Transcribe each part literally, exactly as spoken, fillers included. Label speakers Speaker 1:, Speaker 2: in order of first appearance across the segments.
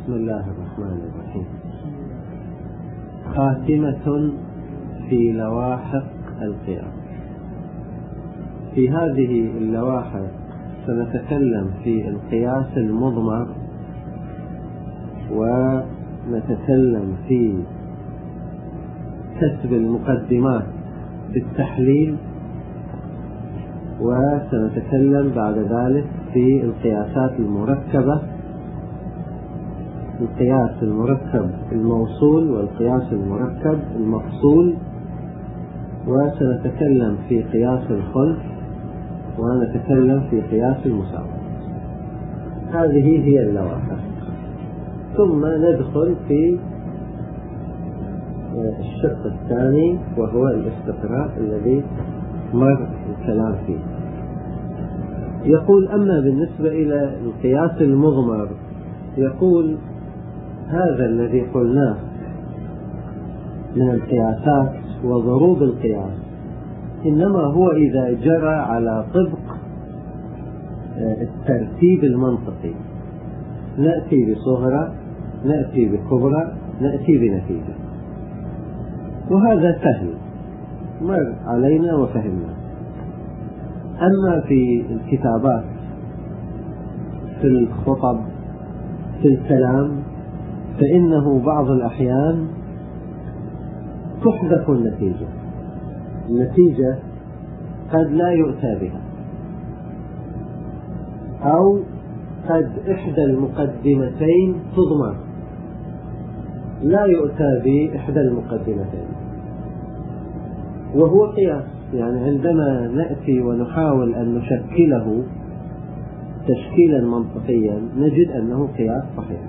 Speaker 1: بسم الله الرحمن الرحيم. خاتمة في لواحق القياس. في هذه اللواحق سنتكلم في القياس المضمر، ونتكلم في كسب المقدمات بالتحليل، وسنتكلم بعد ذلك في القياسات المركبة، القياس المركب الموصول والقياس المركب المفصول، وسنتكلم في قياس الخلف، ونتكلم في قياس المساواة. هذه هي اللواحق. ثم ندخل في الشق الثاني وهو الاستقراء الذي مر الكلام فيه. يقول: أما بالنسبة إلى القياس المضمر، يقول: هذا الذي قلناه من القياسات وضروب القياس إنما هو إذا جرى على طبق الترتيب المنطقي، نأتي بصغرى، نأتي بكبرى، نأتي بنتيجة، وهذا سهل مر علينا وفهمنا. أما في الكتابات، في الخطب، في الكلام، فإنه بعض الأحيان تحذف النتيجة. النتيجة قد لا يؤتى بها، أو قد إحدى المقدمتين تضمر، لا يؤتى بإحدى المقدمتين، وهو قياس. يعني عندما نأتي ونحاول أن نشكله تشكيلا منطقيا نجد أنه قياس صحيح.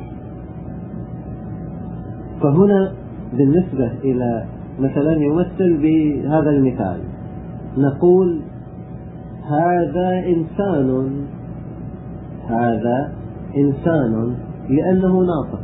Speaker 1: فهنا بالنسبة إلى مثلا يمثل بهذا المثال، نقول: هذا إنسان، هذا إنسان لأنه ناطق.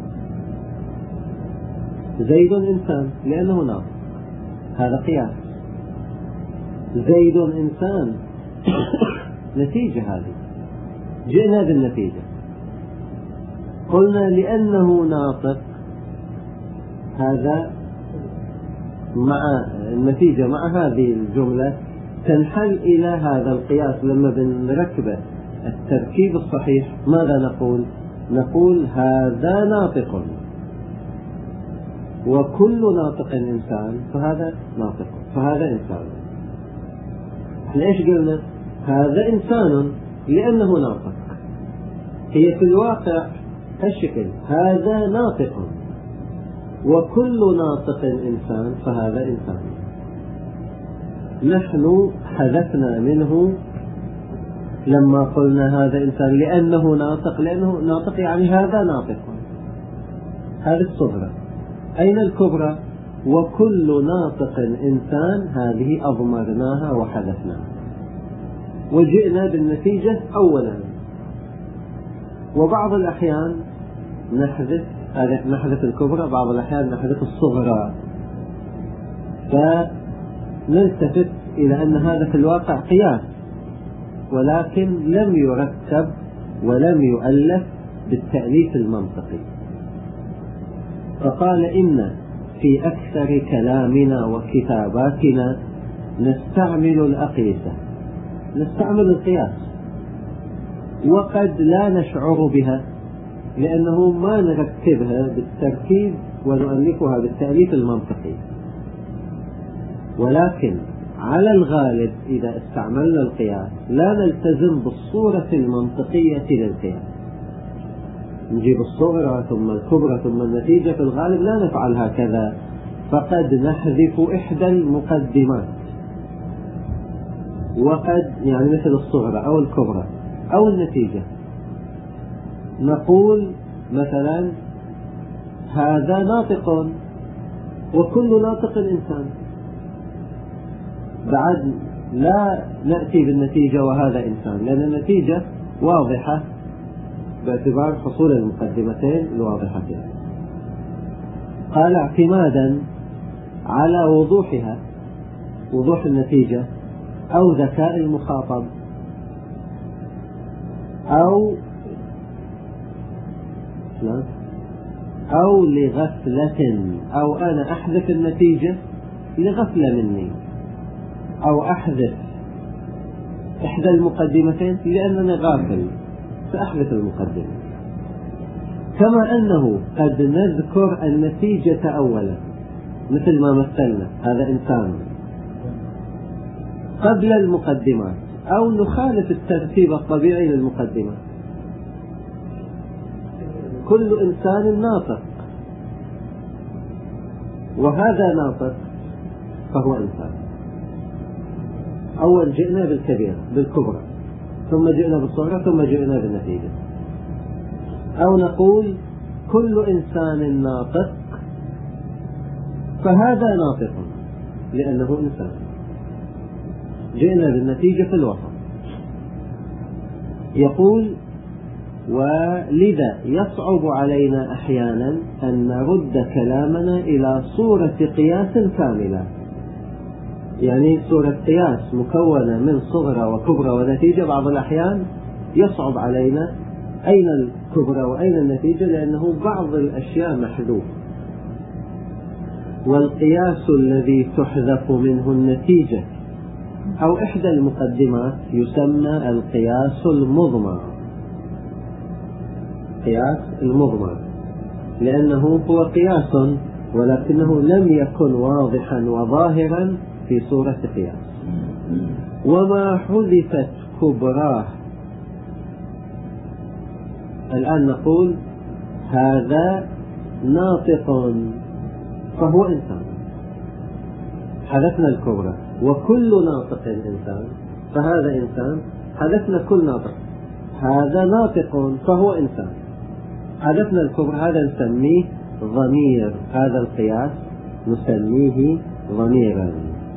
Speaker 1: زيد إنسان لأنه ناطق، هذا قياس. زيد إنسان نتيجة، هذه جئنا بالنتيجة، قلنا لأنه ناطق، هذا مع النتيجة مع هذه الجملة تنحل إلى هذا القياس. لما بنركبه التركيب الصحيح ماذا نقول؟ نقول: هذا ناطق، وكل ناطق إنسان، فهذا ناطق، فهذا إنسان. ليش قلنا هذا إنسان؟ لأنه ناطق. هي في الواقع هالشكل: هذا ناطق، وكل ناطق إنسان، فهذا إنسان. نحن حذفنا منه لما قلنا هذا إنسان لأنه ناطق، لأنه ناطق يعني هذا ناطق. هذه الصغرى. أين الكبرى؟ وكل ناطق إنسان، هذه أضمرناها وحذفناها، وجئنا بالنتيجة أولا. وبعض الأحيان نحذف نحذف الكبرى، بعض الأحيان نحذف الصغرى، فنلتفت إلى أن هذا في الواقع قياس، ولكن لم يركب ولم يؤلف بالتأليف المنطقي. فقال: إن في أكثر كلامنا وكتاباتنا نستعمل الأقيسة، نستعمل القياس، وقد لا نشعر بها لأنه ما نرتبها بالتركيب ونؤلفها بالتأليف المنطقي، ولكن على الغالب إذا استعملنا القياس لا نلتزم بالصورة المنطقية للقياس. نجيب الصغرى ثم الكبرى ثم النتيجة، في الغالب لا نفعل هكذا، فقد نحذف إحدى المقدمات، وقد يعني مثل الصغرى أو الكبرى أو النتيجة نقول مثلا: هذا ناطق، وكل ناطق إنسان. بعد لا نأتي بالنتيجة وهذا إنسان، لأن النتيجة واضحة باعتبار حصول المقدمتين الواضحتين. قال: اعتمادا على وضوحها، وضوح النتيجة، أو ذكاء المخاطب، أو مثلا، أو لغفلة، أو أنا أحذف النتيجة لغفلة مني، أو أحذف إحدى المقدمتين لأنني غافل فأحذف المقدمة. كما أنه قد نذكر النتيجة أولا مثل ما مثلنا، هذا إنسان قبل المقدمات، أو نخالف الترتيب الطبيعي للمقدمات. كل إنسان ناطق، وهذا ناطق فهو إنسان. أول جئنا بالكبيرة بالكبرى، ثم جئنا بالصغرى، ثم جئنا بالنتيجة. أو نقول كل إنسان ناطق فهذا ناطق لأنه إنسان. جئنا بالنتيجة في الوسط. يقول: ولذا يصعب علينا أحيانا أن نرد كلامنا إلى صورة قياس كاملة، يعني صورة قياس مكونة من صغرى وكبرى ونتيجة. بعض الأحيان يصعب علينا أين الكبرى وأين النتيجة، لأنه بعض الأشياء محذوف. والقياس الذي تحذف منه النتيجة أو إحدى المقدمات يسمى القياس المضمر. قياس المضمر لأنه هو قياس ولكنه لم يكن واضحا وظاهرا في صورة قياس. وما حذفت كبراه، الآن نقول هذا ناطق فهو إنسان، حذفنا الكبرى، وكل ناطق إنسان فهذا إنسان، حذفنا كل ناطق، هذا ناطق فهو إنسان، حذفنا الكبرى، هذا نسميه ضمير. هذا القياس نسميه ضميرا.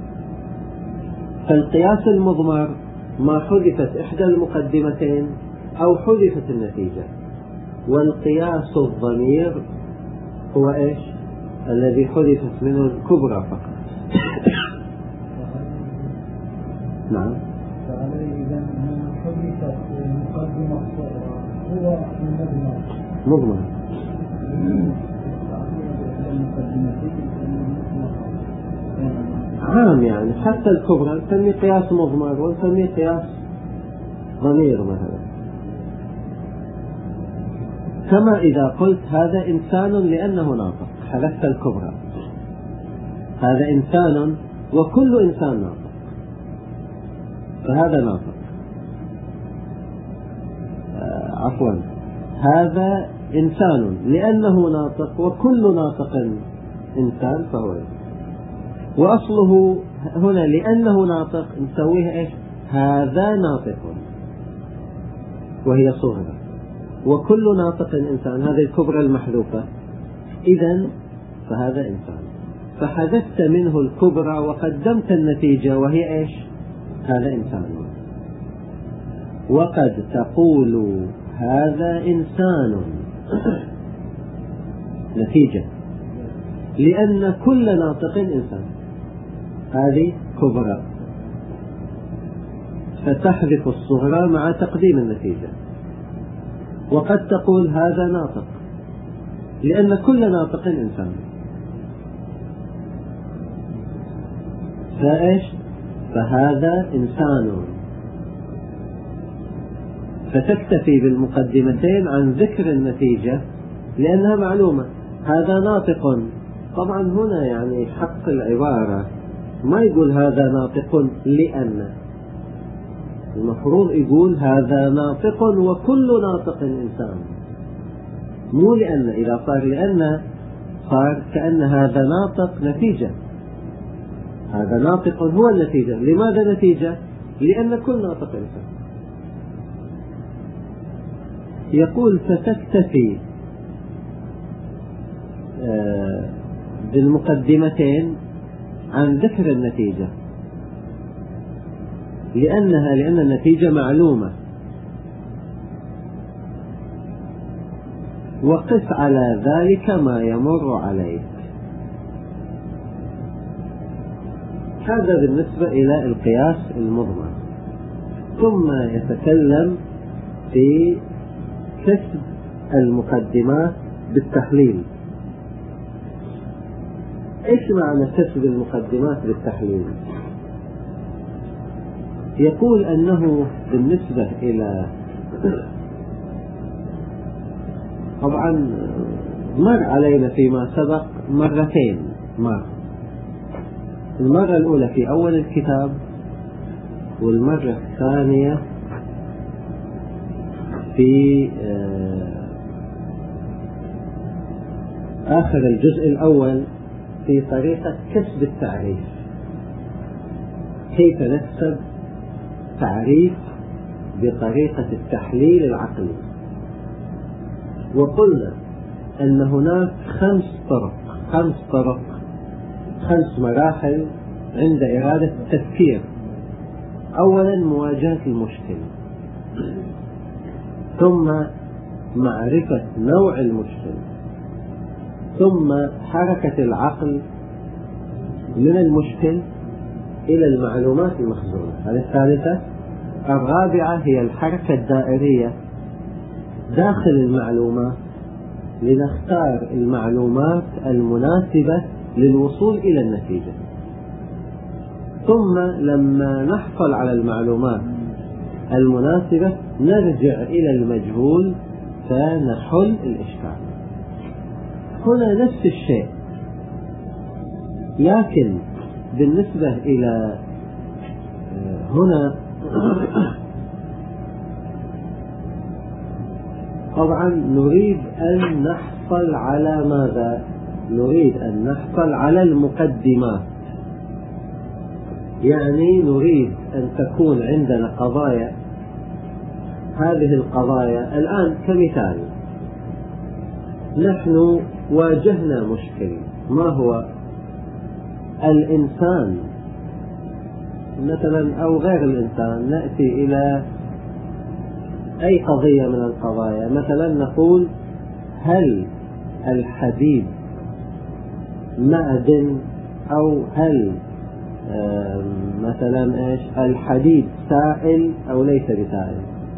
Speaker 1: فالقياس المضمر ما حذفت إحدى المقدمتين أو حذفت النتيجة. والقياس الضمير هو إيش؟ الذي حذفت منه الكبرى فقط. نعم.
Speaker 2: فعليه إذا ما حذفت المقدمة هو
Speaker 1: مضمر. عام يعني حتى الكبرى نسميه قياس مضمر ونسميه قياس ضمير مثلا. كما إذا قلت هذا إنسان لأنه ناطق، حذفت الكبرى، هذا إنسان وكل إنسان ناطق فهذا ناطق. آه عفوا، هذا إنسان لأنه ناطق وكل ناطق إنسان فهو إنسان. وأصله هنا لأنه ناطق نسويها إيش؟ هذا ناطق وهي صغرى، وكل ناطق إنسان، هذه الكبرى المحذوفة، إذن فهذا إنسان. فحذفت منه الكبرى وقدمت النتيجة وهي إيش؟ هذا إنسان. وقد تقول هذا إنسان نتيجة، لأن كل ناطق إنسان، هذه كبرى، فتحذف الصغرى مع تقديم النتيجة. وقد تقول هذا ناطق لأن كل ناطق إنسان، فإيش؟ فهذا إنسان. فتكتفي بالمقدمتين عن ذكر النتيجة لأنها معلومة. هذا ناطق، طبعا هنا يعني حق العبارة ما يقول هذا ناطق لأن، المفروض يقول هذا ناطق وكل ناطق إنسان، مو لأن. إذا صار لأن صار كأن هذا ناطق نتيجة، هذا ناطق هو النتيجة. لماذا نتيجة؟ لأن كل ناطق إنسان. يقول فتكتفي بالمقدمتين عن ذكر النتيجة لأنها لأن النتيجة معلومة. وقس على ذلك ما يمر عليك. هذا بالنسبة إلى القياس المضمر. ثم يتكلم في كسب المقدمات بالتحليل. إيش معنى كسب المقدمات بالتحليل؟ يقول أنه بالنسبة إلى، طبعا مر علينا فيما سبق مرتين، مر المرة الأولى في أول الكتاب، والمرة الثانية في آخر الجزء الأول في طريقة كسب التعريف، كيف نكسب تعريف بطريقة التحليل العقلي. وقلنا أن هناك خمس طرق خمس طرق خمس مراحل عند إرادة التفكير. أولا مواجهة المشكل، ثم معرفة نوع المشكل، ثم حركة العقل من المشكل إلى المعلومات المخزونة. هذه الثالثة. الرابعة هي الحركة الدائرية داخل المعلومات لنختار المعلومات المناسبة للوصول إلى النتيجة. ثم لما نحصل على المعلومات المناسبة نرجع إلى المجهول فنحل الإشكال. هنا نفس الشيء، لكن بالنسبة إلى هنا طبعا نريد أن نحصل على ماذا؟ نريد أن نحصل على المقدمات، يعني نريد أن تكون عندنا قضايا. هذه القضايا الآن كمثال، نحن واجهنا مشكل، ما هو؟ الإنسان مثلا أو غير الإنسان. نأتي إلى أي قضية من القضايا، مثلا نقول هل الحديد معدن، أو هل مثلا إيش الحديد سائل أو ليس بسائل؟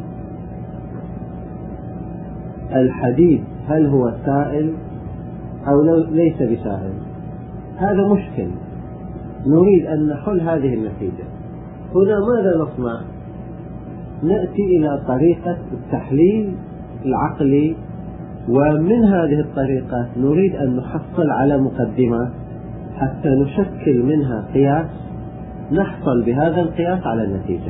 Speaker 1: الحديد هل هو سائل أو ليس بسائل؟ هذا مشكل نريد أن نحل هذه النتيجة. هنا ماذا نصنع؟ نأتي إلى طريقة التحليل العقلي، ومن هذه الطريقة نريد أن نحصل على مقدمات حتى نشكل منها قياس، نحصل بهذا القياس على النتيجة.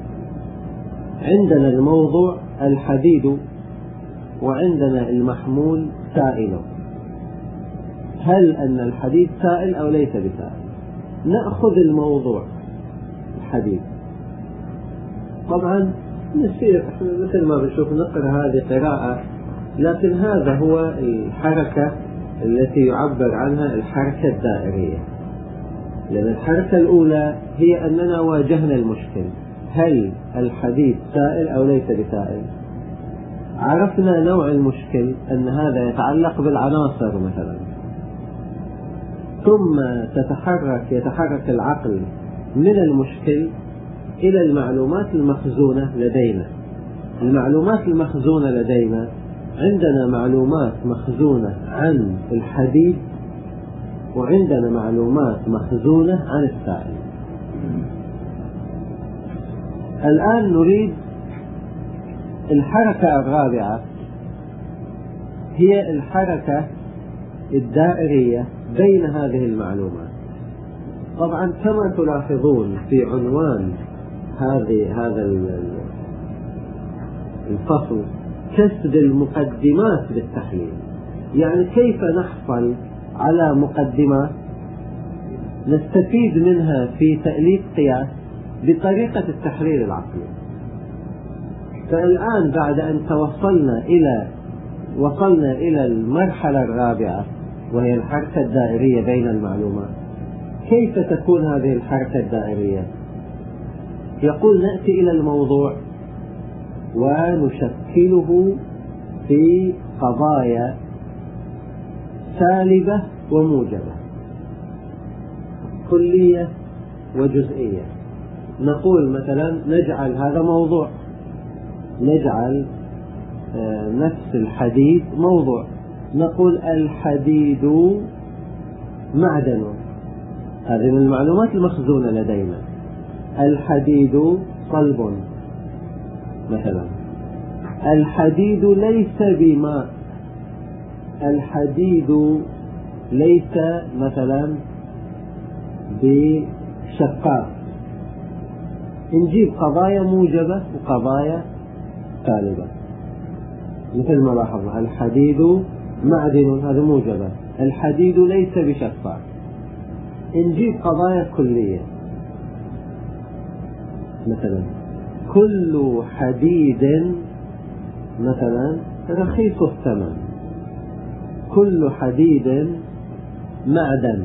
Speaker 1: عندنا الموضوع الحديد، وعندنا المحمول سائل. هل أن الحديد سائل أو ليس بسائل؟ نأخذ الموضوع الحديد. طبعا نصير مثل ما بنشوف نقرأ هذه قراءة، لكن هذا هو الحركة التي يعبر عنها الحركة الدائرية. لأن الحركة الأولى هي أننا واجهنا المشكل، هل الحديد سائل أو ليس بسائل؟ عرفنا نوع المشكل أن هذا يتعلق بالعناصر مثلا، ثم تتحرك يتحرك العقل من المشكل إلى المعلومات المخزونة لدينا. المعلومات المخزونة لدينا، عندنا معلومات مخزونة عن الحديد، وعندنا معلومات مخزونة عن السائل. الآن نريد الحركة الرابعة، هي الحركة الدائرية بين هذه المعلومات. طبعا كما تلاحظون في عنوان هذه هذا الفصل كسب المقدمات بالتحليل، يعني كيف نحصل على مقدمات نستفيد منها في تأليف قياس بطريقة التحليل العقلي. فالآن بعد أن توصلنا إلى وصلنا إلى المرحلة الرابعة وهي الحركة الدائرية بين المعلومات، كيف تكون هذه الحركة الدائرية؟ يقول نأتي إلى الموضوع ونشكله في قضايا سالبة وموجبة، كلية وجزئية. نقول مثلا نجعل هذا موضوع، نجعل نفس الحديد موضوع، نقول الحديد معدن، هذه من المعلومات المخزونة لدينا. الحديد صلب مثلا. الحديد ليس بماء، الحديد ليس مثلا بشفاف. نجيب قضايا موجبة وقضايا سالبة مثل ما لاحظنا. الحديد معدن، هذا موجبة. الحديد ليس بشفاف. نجيب قضايا كلية مثلا كل حديد مثلا رخيص الثمن، كل حديد معدن.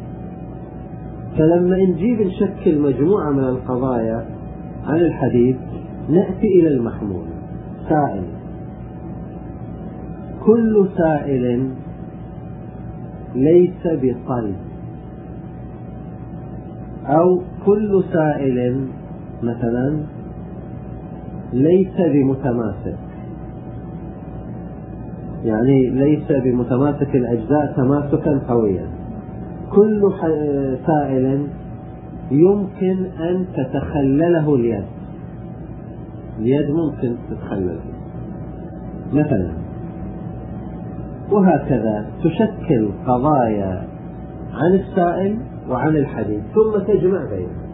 Speaker 1: فلما نجيب نشكل مجموعة من القضايا عن الحديد نأتي إلى المحمول. سائل، كل سائل ليس بصلب، أو كل سائل مثلا ليس بمتماسك، يعني ليس بمتماسك الأجزاء تماسكا قويا. كل سائل يمكن أن تتخلله اليد، اليد ممكن تتخلل مثلا. وهكذا تشكل قضايا عن السائل وعن الحديد ثم تجمع بينهم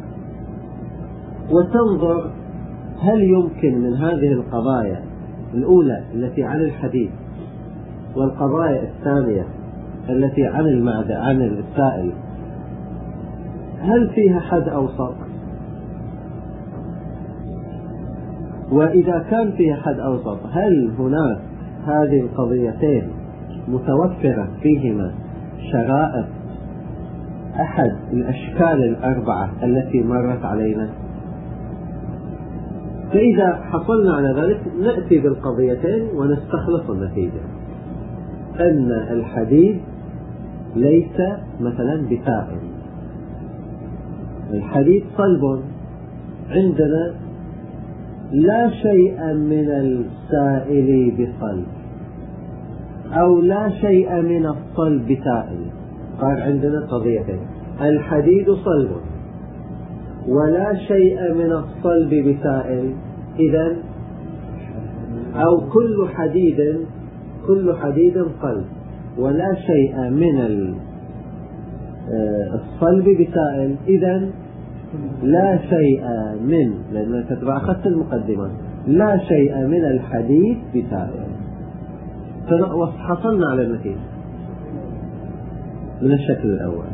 Speaker 1: وتنظر هل يمكن من هذه القضايا الأولى التي عن الحديد والقضايا الثانية التي عن المعدن عن السائل هل فيها حد أوسط؟ وإذا كان فيها حد أوسط هل هناك هذه القضيتين متوفرة فيهما شرائط أحد الأشكال الأربعة التي مرت علينا؟ فإذا حصلنا على ذلك نأتي بالقضيتين ونستخلص النتيجة أن الحديد ليس مثلا بسائل. الحديد صلب، عندنا لا شيء من السائل بصلب أو لا شيء من الصلب بسائل. صار عندنا قضيتين، الحديد صلب ولا شيء من الصلب بسائل. إذن أو كل حديد كل حديد صلب ولا شيء من الصلب بسائل. إذن لا شيء من، لأن تتبع أخذت المقدمة، لا شيء من الحديد بسائل. فحصلنا على النتيجة من الشكل الأول.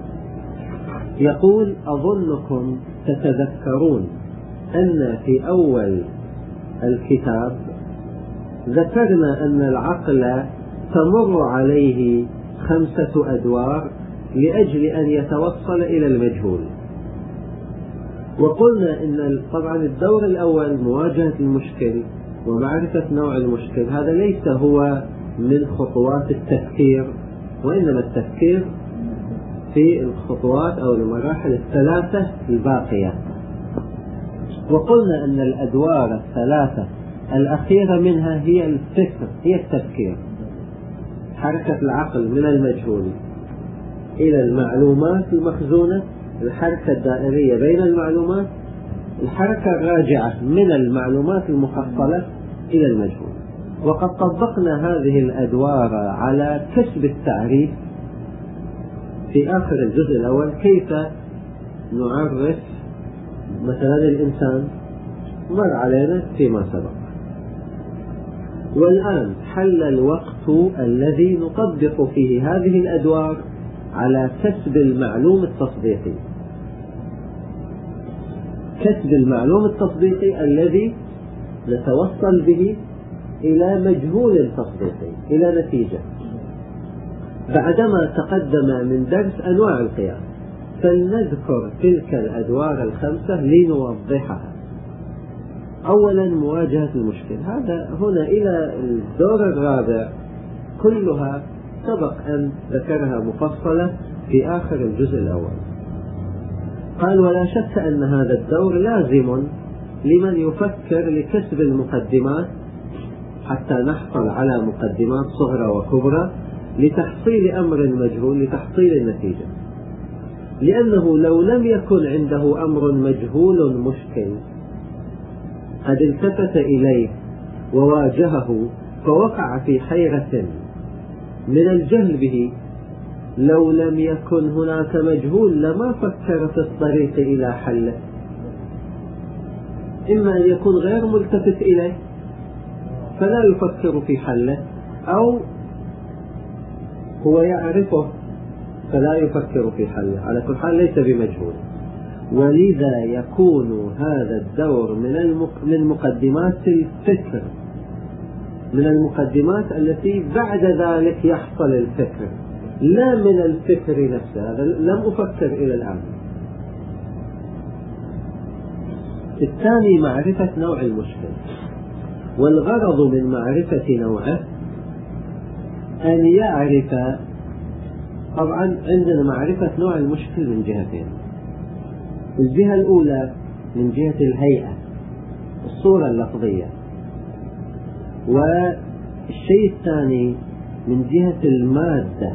Speaker 1: يقول أظنكم تتذكرون أن في أول الكتاب ذكرنا أن العقل تمر عليه خمسة أدوار لأجل أن يتوصل إلى المجهول. وقلنا أن طبعا الدور الأول مواجهة المشكل ومعرفة نوع المشكل، هذا ليس هو من خطوات التفكير، وإنما التفكير في الخطوات أو المراحل الثلاثة الباقية. وقلنا أن الأدوار الثلاثة الأخيرة منها هي الفكر، هي التفكير، حركة العقل من المجهول إلى المعلومات المخزونة، الحركة الدائرية بين المعلومات، الحركة الراجعة من المعلومات المحصلة إلى المجهول. وقد طبقنا هذه الأدوار على كسب التعريف في آخر الجزء الأول، كيف نعرف مثلا الإنسان، مر علينا فيما سبق. والآن حل الوقت الذي نطبق فيه هذه الأدوار على كسب المعلوم التصديقي، كسب المعلوم التصديقي الذي نتوصل به إلى مجهول تصديقي، إلى نتيجة. بعدما تقدم من درس أنواع القياس، فلنذكر تلك الأدوار الخمسة لنوضحها. أولا مواجهة المشكل، هذا هنا إلى الدور الرابع كلها سبق أن ذكرها مفصلة في آخر الجزء الأول. قال ولا شك أن هذا الدور لازم لمن يفكر لكسب المقدمات حتى نحصل على مقدمات صغرى وكبرى لتحصيل أمر مجهول، لتحصيل النتيجة. لأنه لو لم يكن عنده أمر مجهول مشكل قد التفت إليه وواجهه فوقع في حيرة من الجهل به، لو لم يكن هناك مجهول لما فكر في الطريق إلى حله. إما أن يكون غير ملتفت إليه فلا يفكر في حله، أو هو يعرفه فلا يفكر في حله. على كل حال ليس بمجهول. ولذا يكون هذا الدور من من مقدمات الفكر، من المقدمات التي بعد ذلك يحصل الفكر، لا من الفكر نفسه. هذا لم أفكر إلى الآن. الثاني معرفة نوع المشكل. والغرض من معرفة نوعه أن يعرف، طبعا عندنا معرفة نوع المشكل من جهتين. الجهة الأولى من جهة الهيئة، الصورة اللفظية، والشيء الثاني من جهة المادة.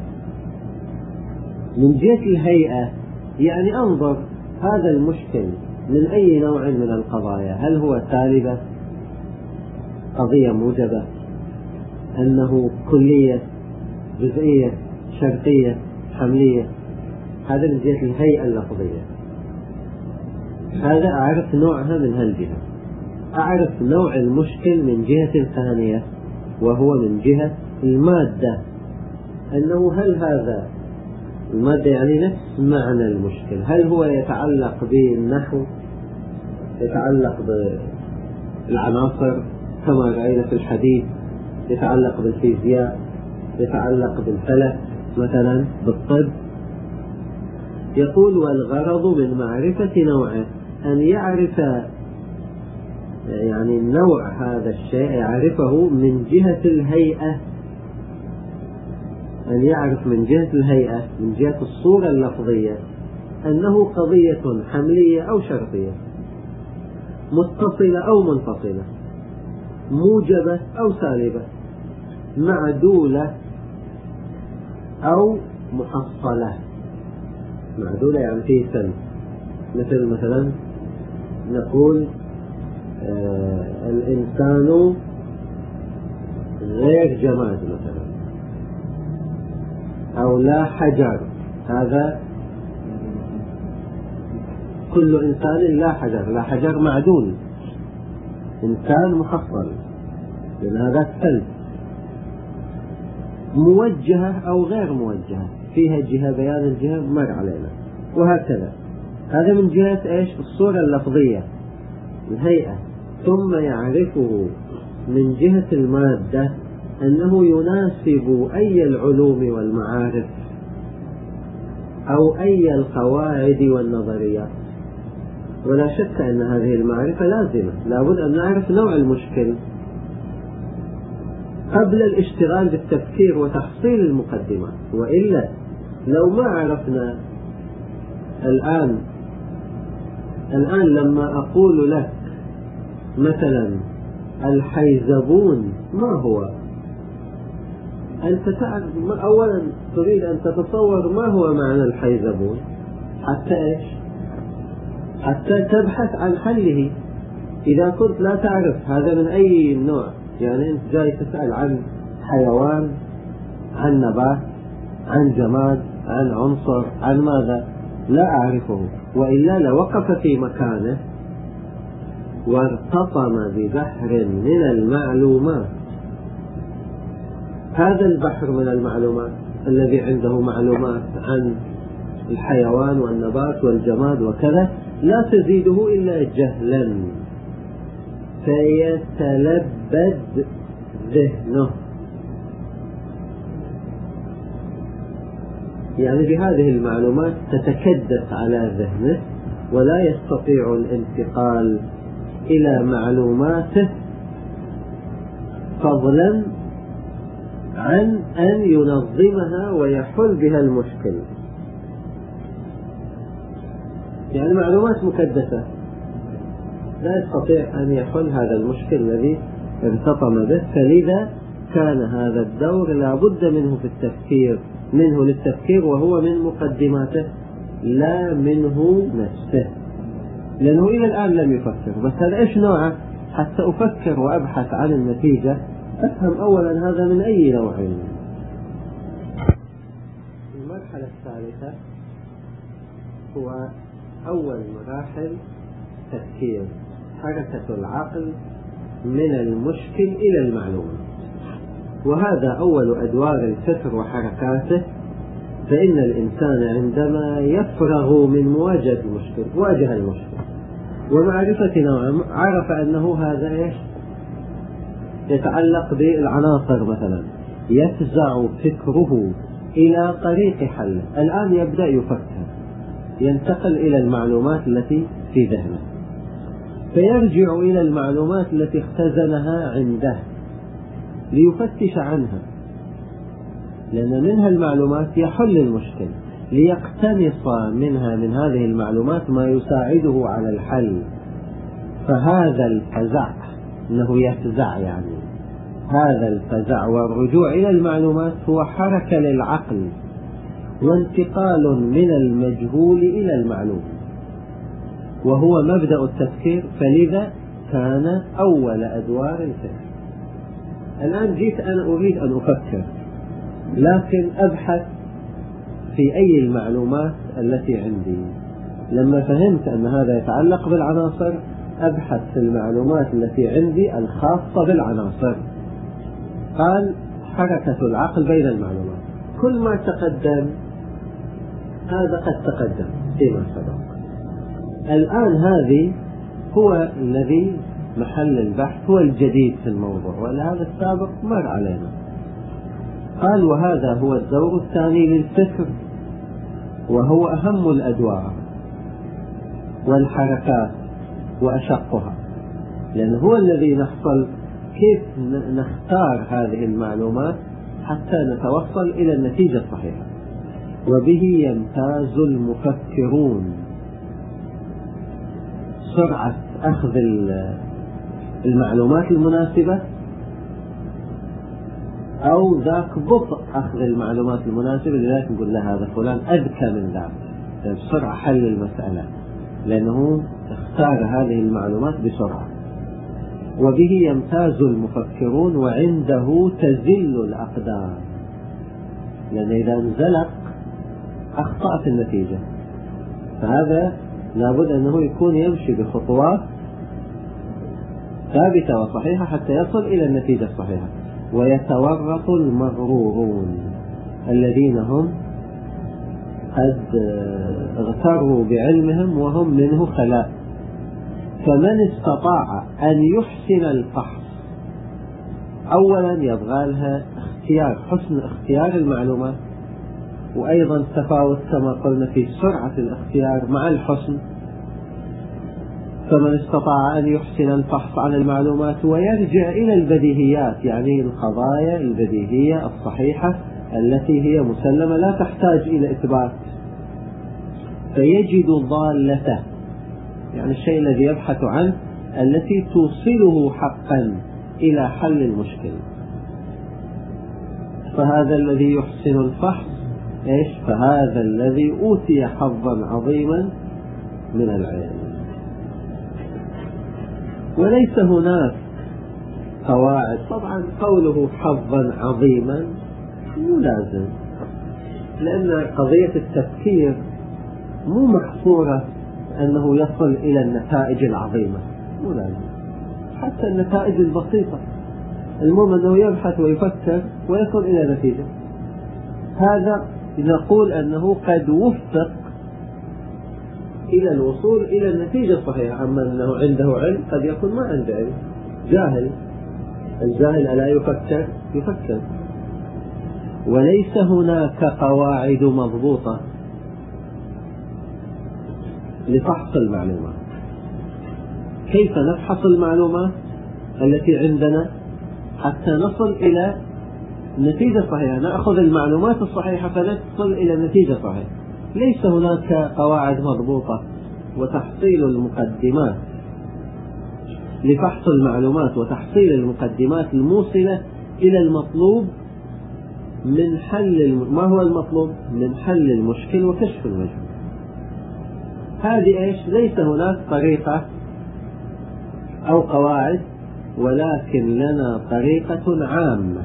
Speaker 1: من جهة الهيئة يعني أنظر هذا المشكل من أي نوع من القضايا، هل هو سالبة، قضية موجبة، أنه كلية، جزئية، شرطية، حملية. هذا من جهة الهيئة اللفظية، هذا أعرف نوعها من هالجهة. أعرف نوع المشكل من جهة ثانية وهو من جهة المادة، أنه هل هذا المادة يعني نفس معنى المشكل، هل هو يتعلق بالنحو، يتعلق بالعناصر كما رأينا في الحديث، يتعلق بالفيزياء، يتعلق بالفلك مثلا، بالطب. يقول والغرض من معرفة نوعه أن يعرف يعني نوع هذا الشيء، يعرفه من جهة الهيئة، أن يعرف من جهة الهيئة، من جهة الصورة اللفظية، أنه قضية حملية أو شرطية، متصلة أو منفصلة، موجبة أو سالبة، معدولة أو محصلة. معدولة يعني فيه سلب، مثل مثلا نقول آه الإنسان غير جماد مثلا، أو لا حجر، هذا كل إنسان لا حجر، لا حجر معدول، إنسان محصل، لأن هذا سلب. موجهة أو غير موجهة، فيها جهة، بيان الجهة مر علينا، وهكذا. هذا من جهة إيش؟ الصورة اللفظية، الهيئة. ثم يعرفه من جهة المادة أنه يناسب أي العلوم والمعارف أو أي القواعد والنظريات. ولا شك أن هذه المعرفة لازمة، لابد أن نعرف نوع المشكل قبل الاشتغال بالتفكير وتحصيل المقدمات. وإلا لو ما عرفنا الآن الآن لما أقول لك مثلا الحيزبون ما هو، أنت تعرف أولا تريد أن تتصور ما هو معنى الحيزبون حتى إيش؟ حتى تبحث عن حله. إذا كنت لا تعرف هذا من أي نوع، يعني أنت جاي تسأل عن حيوان، عن نبات، عن جماد، عن عنصر، عن ماذا، لا أعرفه، وإلا لوقف في مكانه وارتطم ببحر من المعلومات. هذا البحر من المعلومات الذي عنده معلومات عن الحيوان والنبات والجماد وكذا لا تزيده إلا جهلا، فيتلبد ذهنه. يعني بهذه المعلومات تتكدس على ذهنه ولا يستطيع الانتقال إلى معلوماته، فضلا عن أن ينظمها ويحل بها المشكل. يعني معلومات مكدسة لا يستطيع أن يحل هذا المشكل الذي ارتطم به، فلذا كان هذا الدور لا بد منه في التفكير منه للتفكير، وهو من مقدماته لا منه نفسه، لأنه إلى الآن لم يفكر. بس هذا إيش نوعه؟ حتى أفكر وأبحث عن النتيجة أفهم أولا هذا من أي نوع. المرحلة الثالثة هو أول مراحل تفكير، حركة العقل من المشكل إلى المعلومة، وهذا أول أدوار الفكر وحركاته. فإن الإنسان عندما يفرغ من مواجهة المشكل واجه المشكل ومعرفة نوعه، عرف أنه هذا إيش يتعلق بالعناصر مثلا، يفزع فكره إلى طريق حله. الآن يبدأ يفكر، ينتقل إلى المعلومات التي في ذهنه، فيرجع إلى المعلومات التي اختزنها عنده ليفتش عنها، لأن منها المعلومات يحل المشكل، ليقتنص منها من هذه المعلومات ما يساعده على الحل. فهذا الفزع أنه يفزع، يعني هذا الفزع والرجوع إلى المعلومات هو حركة للعقل وانتقال من المجهول إلى المعلوم، وهو مبدأ التفكير، فلذا كان أول أدوار الفكر. الآن جيت أنا أريد أن أفكر، لكن أبحث في أي المعلومات التي عندي. لما فهمت أن هذا يتعلق بالعناصر أبحث في المعلومات التي عندي الخاصة بالعناصر. قال حركة العقل بين المعلومات، كل ما تقدم هذا قد تقدم فيما سبق. الآن هذه هو الذي محل البحث، هو الجديد في الموضوع، ولهذا السابق مر علينا. قال وهذا هو الدور الثاني للفكر، وهو أهم الأدوار والحركات وأشقها، لأنه هو الذي نحصل كيف نختار هذه المعلومات حتى نتوصل إلى النتيجة الصحيحة. وبه يمتاز المفكرون، سرعة أخذ المعلومات المناسبة، أو ذاك بطء أخذ المعلومات المناسبة. لذلك نقول له هذا فلان أذكى من ذاك، بسرعة حل المسألة لأنه اختار هذه المعلومات بسرعة. وبه يمتاز المفكرون وعنده تزل الأقدام، لأن إذا انزلق أخطأ في النتيجة، فهذا لابد أنه يكون يمشي بخطوات ثابتة وصحيحة حتى يصل إلى النتيجة الصحيحة. ويتورط المغرورون الذين هم قد اغتروا بعلمهم وهم منه خلاء. فمن استطاع أن يحسن الفحص، أولا يبغى لها اختيار، حسن اختيار المعلومات، وأيضا تفاوت كما قلنا في سرعة الاختيار مع الحسن. فمن استطاع أن يحسن الفحص عن المعلومات ويرجع إلى البديهيات، يعني القضايا البديهية الصحيحة التي هي مسلمة لا تحتاج إلى إثبات، فيجد ضالته، يعني الشيء الذي يبحث عنه التي توصله حقا إلى حل المشكلة. فهذا الذي يحسن الفحص إيش؟ فهذا الذي أوتي حظا عظيما من العلم. وليس هناك قواعد، طبعا قوله حظا عظيما مو لازم، لأن قضية التفكير مو محصورة أنه يصل إلى النتائج العظيمة، مو لازم، حتى النتائج البسيطة، المهم أنه يبحث ويفكر ويصل إلى نتيجة. هذا نقول أنه قد وفق إلى الوصول إلى النتيجة الصحيحة. أما أنه عنده علم قد يكون ما عنده علم، جاهل. الجاهل ألا يفكر؟ يفكر. وليس هناك قواعد مضبوطة لفحص المعلومات. كيف نفحص المعلومات التي عندنا حتى نصل إلى النتيجة الصحيحة؟ نأخذ المعلومات الصحيحة فنصل إلى النتيجة الصحيحة. ليس هناك قواعد مضبوطة وتحصيل المقدمات. لفحص المعلومات وتحصيل المقدمات الموصلة إلى المطلوب من حل ما هو المطلوب من حل المشكل وكشف المجهول. هذه إيش؟ ليس هناك طريقة أو قواعد، ولكن لنا طريقة عامة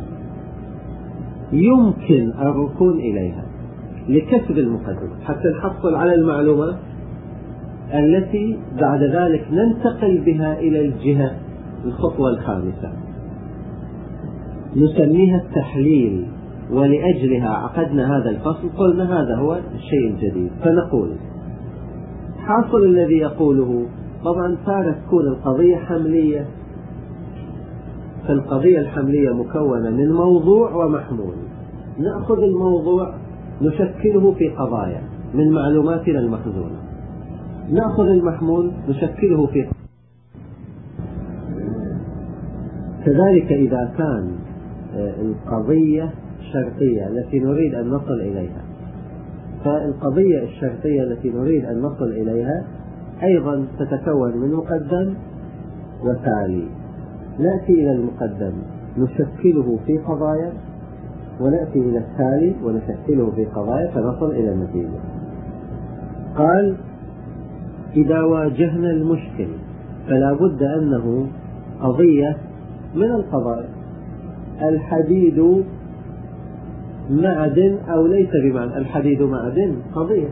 Speaker 1: يمكن الركون إليها لكسب المقدمة حتى نحصل على المعلومات التي بعد ذلك ننتقل بها إلى الجهة الخطوة الخامسة نسميها التحليل، ولأجلها عقدنا هذا الفصل. قلنا هذا هو الشيء الجديد. فنقول حاصل الذي يقوله طبعا صارت تكون القضية حملية، فالقضية الحملية مكونة من موضوع ومحمول. نأخذ الموضوع نشكله في قضايا من معلوماتنا المخزونة، نأخذ المحمول نشكله في قضايا. كذلك إذا كان القضية شرطية التي نريد أن نصل إليها، فالقضية الشرطية التي نريد أن نصل إليها أيضا تتكون من مقدم وتالي. نأتي إلى المقدم نشكله في قضايا، ونأتي إلى التالي ونشكله في قضايا فنصل إلى النتيجة. قال إذا واجهنا المشكل فلا بد أنه قضية من القضايا. الحديد معدن أو ليس بمعنى الحديد معدن قضية،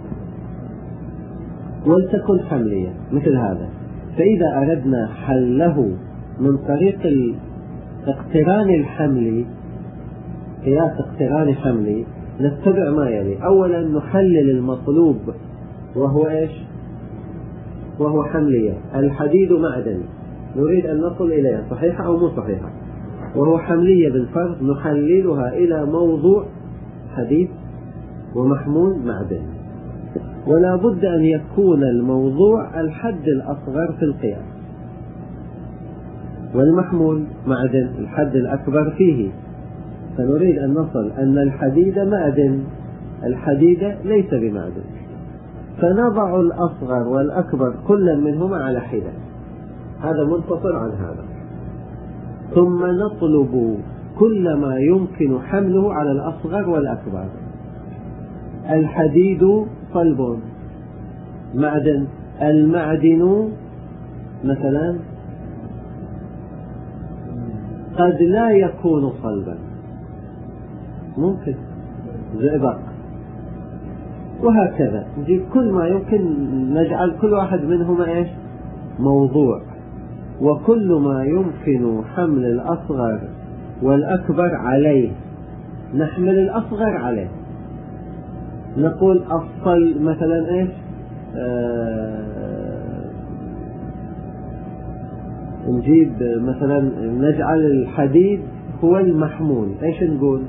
Speaker 1: ولتكن حملية مثل هذا. فإذا أردنا حله من طريق الاقتران الحملي، قياس اقتران حملي، نتبع ما يلي. أولا نحلل المطلوب وهو إيش؟ وهو حملية. الحديد معدن نريد أن نصل إليها، صحيحة أو مو صحيحة، وهو حملية بالفرض. نحللها إلى موضوع حديد ومحمول معدن، ولا بد أن يكون الموضوع الحد الأصغر في القياس، والمحمول معدن الحد الأكبر فيه. فنريد أن نصل أن الحديد معدن، الحديد ليس بمعدن، فنضع الأصغر والأكبر كل منهما على حدة، هذا منفصل عن هذا، ثم نطلب كل ما يمكن حمله على الأصغر والأكبر. الحديد صلب معدن، المعدن مثلا قد لا يكون صلبا، ممكن زئبق، وهكذا نجيب كل ما يمكن، نجعل كل واحد منهما ايش؟ موضوع، وكل ما يمكن حمل الأصغر والأكبر عليه نحمل الأصغر عليه. نقول أفصل مثلا ايش؟ آه نجيب مثلا نجعل الحديد هو المحمول، ايش نقول؟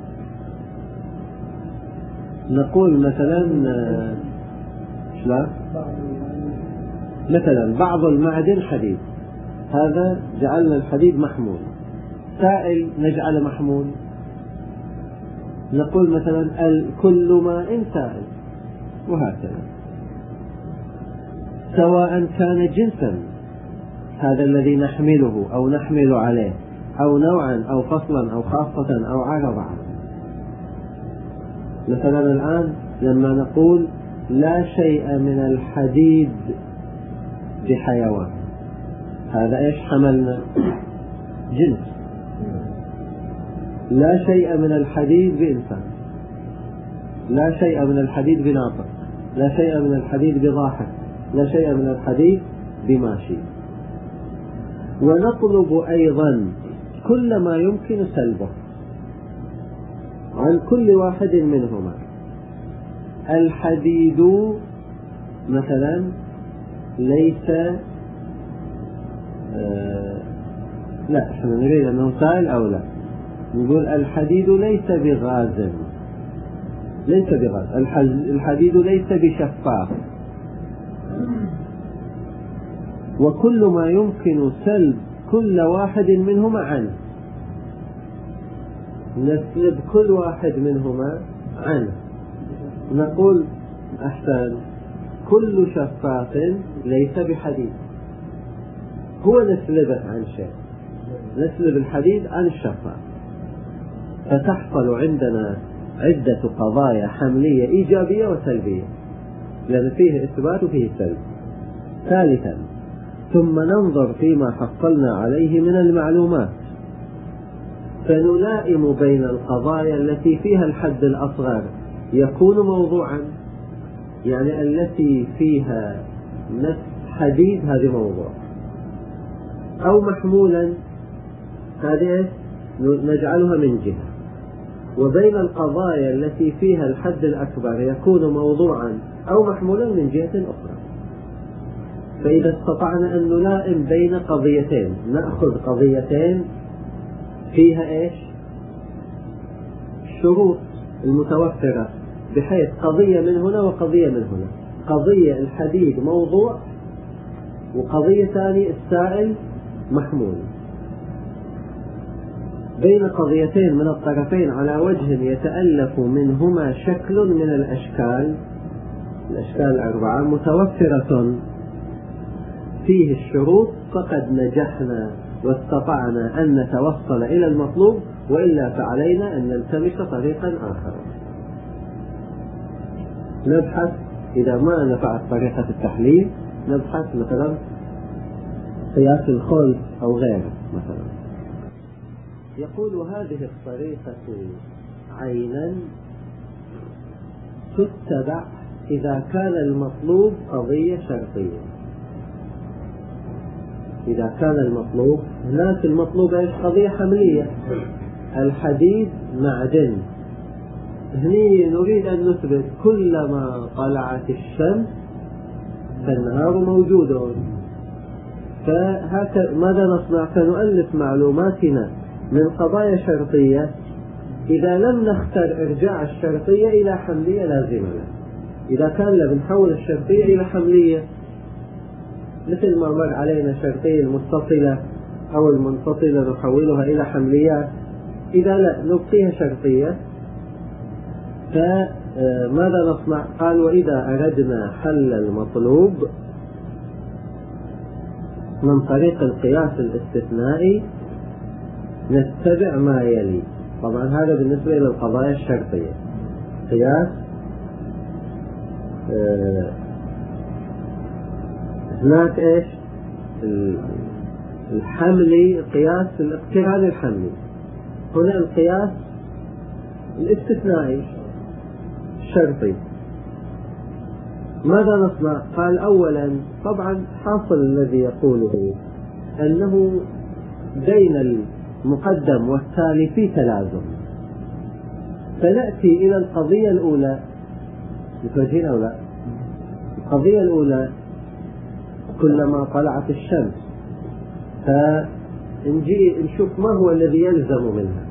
Speaker 1: نقول مثلا شلا مثلا بعض المعدن حديد، هذا جعلنا الحديد محمول. سائل نجعل محمول، نقول مثلا كل ماء سائل، وهكذا. سواء كان جنسا هذا الذي نحمله أو نحمل عليه، أو نوعا أو فصلا أو خاصة أو عرضا. مثلا الآن لما نقول لا شيء من الحديد بحيوان، هذا ايش حملنا؟ جنس. لا شيء من الحديد بإنسان، لا شيء من الحديد بناطق، لا شيء من الحديد بضاحك، لا شيء من الحديد بماشي. ونطلب أيضا كل ما يمكن سلبه عن كل واحد منهما. الحديد مثلا ليس آه لا احنا نريد أنه سائل أو لا، نقول الحديد ليس بغاز، ليس بغاز. الحديد ليس بشفاف. وكل ما يمكن سلب كل واحد منهما عنه، نسلب كل واحد منهما عنه. نقول أحسن كل شفاف ليس بحديد، هو نسلبه عن شيء، نسلب الحديد عن الشفاف، فتحصل عندنا عدة قضايا حملية إيجابية وسلبية، لأن فيه إثبات وفيه سلب. ثالثا، ثم ننظر فيما حصلنا عليه من المعلومات، فنلائم بين القضايا التي فيها الحد الأصغر يكون موضوعا، يعني التي فيها نفس حديد هذه موضوع، أو محمولا هذه نجعلها من جهة، وبين القضايا التي فيها الحد الأكبر يكون موضوعا أو محمولا من جهة أخرى. فإذا استطعنا أن نلائم بين قضيتين، نأخذ قضيتين فيها إيش؟ الشروط المتوفرة، بحيث قضية من هنا وقضية من هنا، قضية الحديد موضوع وقضية ثانية السائل محمول، بين قضيتين من الطرفين على وجه يتألف منهما شكل من الأشكال، الأشكال الأربعة متوفرة فيه الشروط، فقد نجحنا واستطعنا أن نتوصل إلى المطلوب، وإلا فعلينا أن نلتمس طريقا آخر. نبحث إذا ما نفعت طريقة التحليل نبحث مثلا قياس الخلف أو غيره مثلا. يقول هذه الطريقة عينا تتبع إذا كان المطلوب قضية شرطية. إذا كان المطلوب، هناك المطلوب إيش؟ قضية حملية، الحديد معدن، هني نريد أن نثبت كلما طلعت الشمس فالنهار موجود. فهكذا ماذا نصنع؟ فنؤلف معلوماتنا من قضايا شرطية، إذا لم نختر إرجاع الشرطية إلى حملية لازمة له. إذا كان بنحول الشرطية إلى حملية، مثل ما مر علينا شرطية المتصلة أو المنفصلة نحولها إلى حمليات، إذا لا نبقيها شرطية فماذا نصنع؟ قال وإذا أردنا حل المطلوب من طريق القياس الاستثنائي نتبع ما يلي. طبعا هذا بالنسبة إلى القضايا الشرطية، قياس آه هناك إيش؟ الحملي، قياس الاقتران الحملي، هنا القياس الاستثنائي الشرطي. ماذا نصنع؟ قال أولا طبعا حاصل الذي يقوله أنه بين المقدم والتالي في تلازم، فنأتي إلى القضية الأولى. متوجهين أو لا؟ القضية الأولى كلما طلعت الشمس، فنجي نشوف ما هو الذي يلزم منها.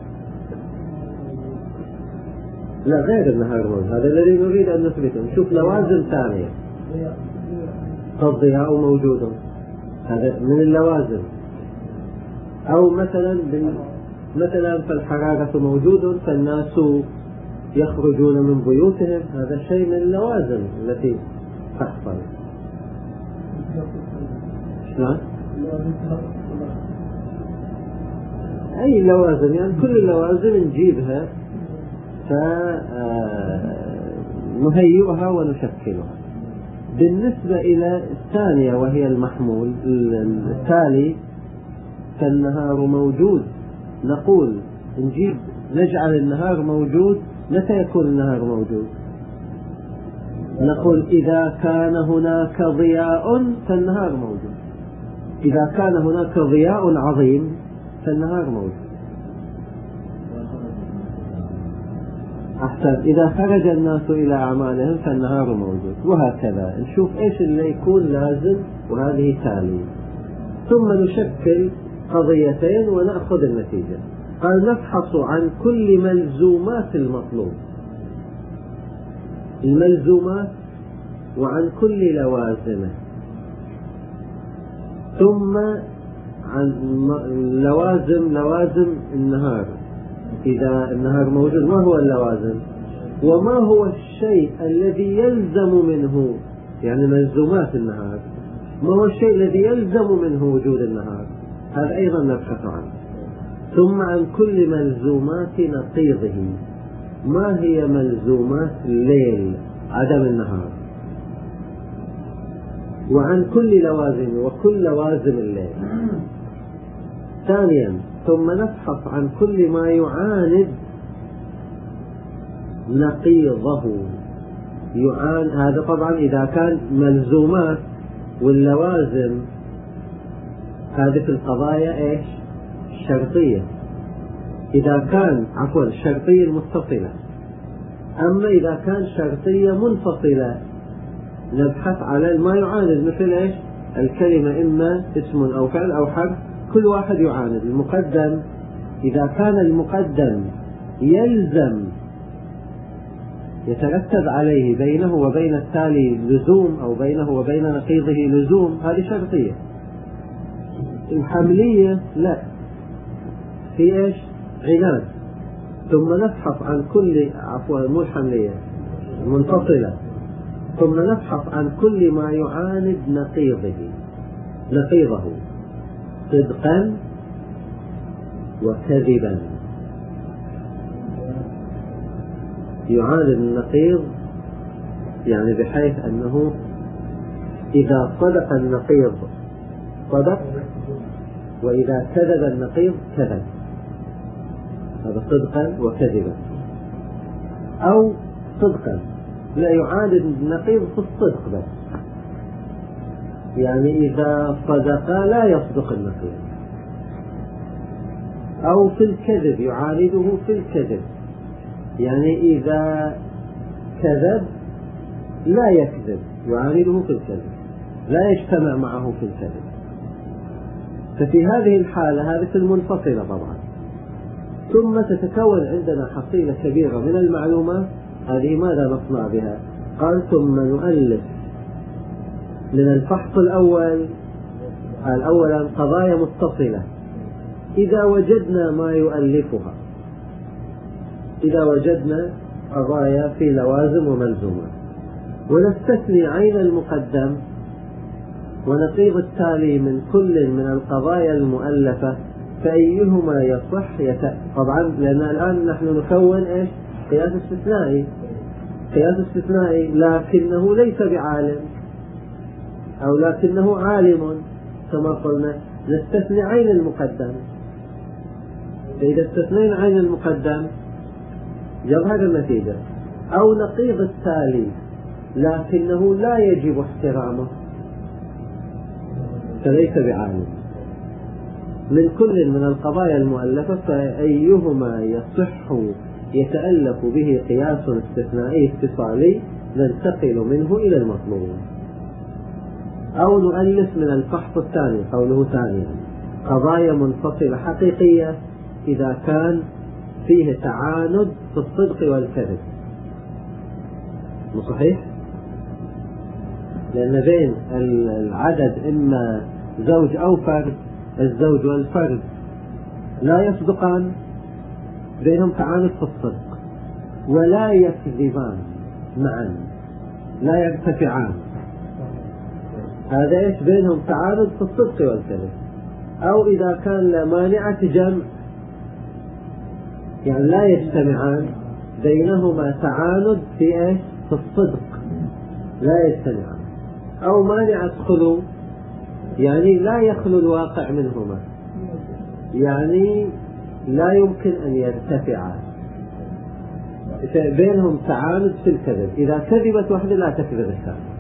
Speaker 1: لا، غير النهار موجود، هذا الذي نريد أن نثبته. نشوف لوازم ثانية، فالضياء موجود، هذا من اللوازم. أو مثلا مثلا فالحرارة موجود، فالناس يخرجون من بيوتهم، هذا شيء من اللوازم التي تحصل. شلون؟ أي لوازم، يعني كل اللوازم نجيبها فنهيئها ونشكلها. بالنسبة إلى الثانية وهي المحمول التالي، فالنهار موجود، نقول نجيب نجعل النهار موجود. متى يكون النهار موجود؟ نقول إذا كان هناك ضياء فالنهار موجود، إذا كان هناك ضياء عظيم فالنهار موجود. أحسن، إذا خرج الناس إلى أعمالهم فالنهار موجود، وهكذا نشوف إيش اللي يكون لازم، وهذه تالي. ثم نشكل قضيتين ونأخذ النتيجة. قال نبحث عن كل ملزومات المطلوب، الملزومات، وعن كل لوازمه، ثم عن لوازم لوازم النهار. إذا النهار موجود ما هو اللوازم، وما هو الشيء الذي يلزم منه، يعني ملزومات النهار، ما هو الشيء الذي يلزم منه وجود النهار؟ هذا أيضا نبحث عنه. ثم عن كل ملزومات نقيضه، ما هي ملزومات الليل؟ عدم النهار. وعن كل لوازم وكل لوازم الليل. ثانيا ثم نبحث عن كل ما يعاند نقيضه. يعان هذا طبعا إذا كان ملزومات، واللوازم هذه في القضايا إيش؟ شرطية. إذا كان عفوا الشرطية المتصلة. أما إذا كان شرطية منفصلة نبحث على ما يعاند، مثل إيش؟ الكلمة إما اسم أو فعل أو حرف، كل واحد يعاند. المقدم إذا كان المقدم يلزم يترتب عليه بينه وبين التالي لزوم أو بينه وبين نقيضه لزوم، هذه شرطية. الحملية لا، في إيش؟ عناد. ثم نبحث عن كل عفوا مو الحملية المنفصلة. ثم نبحث عن كل ما يعاند نقيضه نقيضه صدقا وكذبا. يعاند النقيض يعني بحيث أنه إذا صدق النقيض صدق، وإذا كذب النقيض كذب. هذا صدقا وكذبا. أو صدقا لا يعاند النقيض في الصدق بس، يعني إذا صدق لا يصدق النقيض. أو في الكذب يعانده في الكذب، يعني إذا كذب لا يكذب، يعانده في الكذب، لا يجتمع معه في الكذب. ففي هذه الحالة هذه المنفصلة طبعا. ثم تتكون عندنا حصيلة كبيرة من المعلومات، هذه ماذا نصنع بها؟ قال ثم نؤلف من الفحص الأول الأولا قضايا متصلة إذا وجدنا ما يؤلفها، إذا وجدنا قضايا في لوازم وملزومات، ونستثني عين المقدم ونقيض التالي من كل من القضايا المؤلفة فأيهما يصح يت... طبعا لأن الآن نحن نكون إيش؟ قياس استثنائي. قياس استثنائي لكنه ليس بعالم أو لكنه عالم كما قلنا، نستثني عين المقدم. فإذا استثنينا عين المقدم يظهر النتيجة. أو نقيض التالي لكنه لا يجب احترامه فليس بعالم. من كل من القضايا المؤلفة فأيهما يصح يتألف به قياس استثنائي اتصالي ننتقل منه إلى المطلوب. أو نؤلف من الفحص الثاني قوله ثانيا قضايا منفصلة حقيقية إذا كان فيه تعاند في الصدق والكذب. مو صحيح؟ لأن بين العدد إما زوج أو فرد، الزوج والفرد لا يصدقان، بينهم تعاند في الصدق، ولا يكذبان معا، لا يرتفعان. هذا إيش؟ بينهم تعاند في الصدق والكذب. أو إذا كان لا مانعة جمع، يعني لا يجتمعان، بينهما تعاند في إيش؟ في الصدق، لا يجتمعان. أو مانعة خلو، يعني لا يخلو الواقع منهما، يعني لا يمكن أن يرتفعا، بينهم تعاند في الكذب. إذا كذبت واحدة لا تكذب الثانية.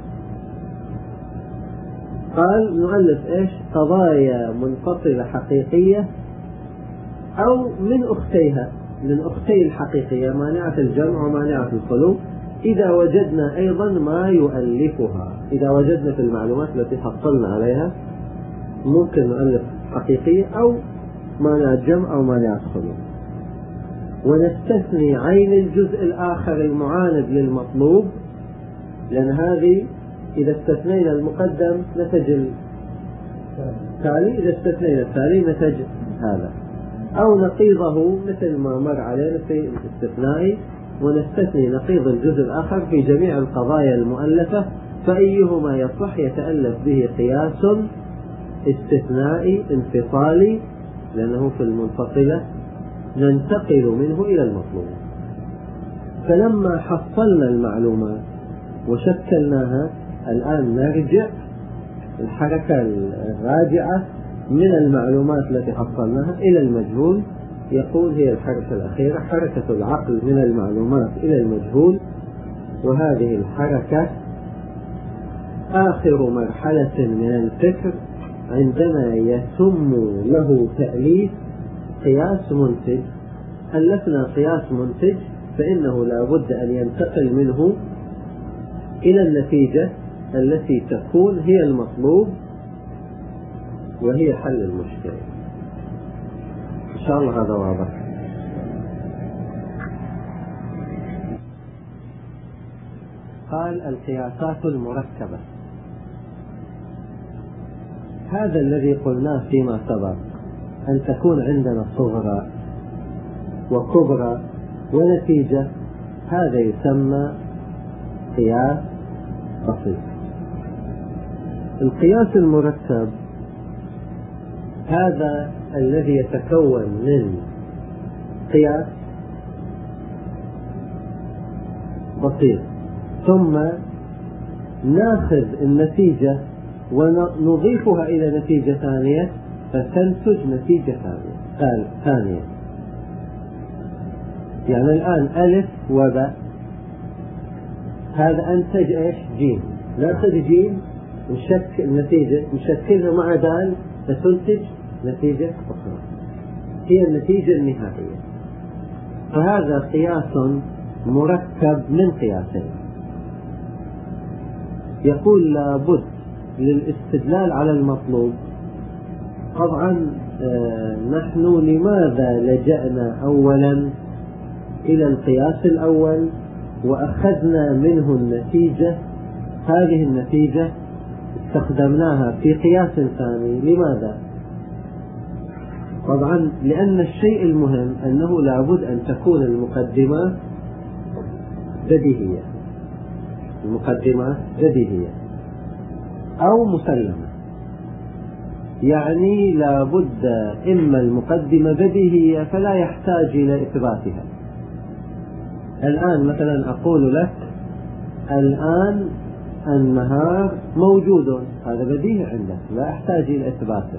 Speaker 1: قال نؤلف إيش؟ قضايا منفصلة حقيقية أو من أختيها، من أختي الحقيقية مانعة الجمع ومانعة الخلو، إذا وجدنا أيضا ما يؤلفها. إذا وجدنا في المعلومات التي حصلنا عليها ممكن نؤلف حقيقية أو مانع الجمع أو مانع الخلو. ونستثني عين الجزء الآخر المعاند للمطلوب، لأن هذه إذا استثنينا المقدم نتج التالي، إذا استثنينا التالي نتج هذا. أو نقيضه مثل ما مر علينا في الاستثناء، ونستثني نقيض الجزء الآخر في جميع القضايا المؤلفة فأيهما يصح يتألف به قياس استثنائي انفصالي، لأنه في المنفصلة ننتقل منه إلى المطلوب. فلما حصلنا المعلومات وشكلناها، الآن نرجع الحركة الراجعة من المعلومات التي حصلناها إلى المجهول، يقول هي الحركة الأخيرة، حركة العقل من المعلومات إلى المجهول. وهذه الحركة آخر مرحلة من الفكر عندما يتم له تأليف قياس منتج. ألفنا قياس منتج فإنه لا بد أن ينتقل منه إلى النتيجة التي تكون هي المطلوب وهي حل المشكلة. إن شاء الله هذا واضح. قال القياسات المركبة، هذا الذي قلناه فيما سبق، أن تكون عندنا صغرى وكبرى ونتيجة، هذا يسمى قياس بسيط. القياس المركب هذا الذي يتكون من قياس بسيط، ثم ناخذ النتيجة ونضيفها إلى نتيجة ثانية فتنتج نتيجة ثانية ثانية. يعني الآن ألف وباء، هذا أنتج إيش؟ جيم. ناخذ جيم نشكل النتيجة، نشكلها مع دال فتنتج نتيجة أخرى، هي النتيجة النهائية. فهذا قياس مركب من قياسين. يقول لابد للاستدلال على المطلوب. طبعا آه نحن لماذا لجأنا أولا إلى القياس الأول وأخذنا منه النتيجة؟ هذه النتيجة استخدمناها في قياس ثاني. لماذا؟ طبعا لأن الشيء المهم أنه لابد أن تكون المقدمات بديهية، المقدمات بديهية أو مسلمة. يعني لابد إما المقدمة بديهية فلا يحتاج إلى إثباتها. الآن مثلا أقول لك الآن النهار موجود، هذا بديهي عندك لا يحتاج إلى إثباته.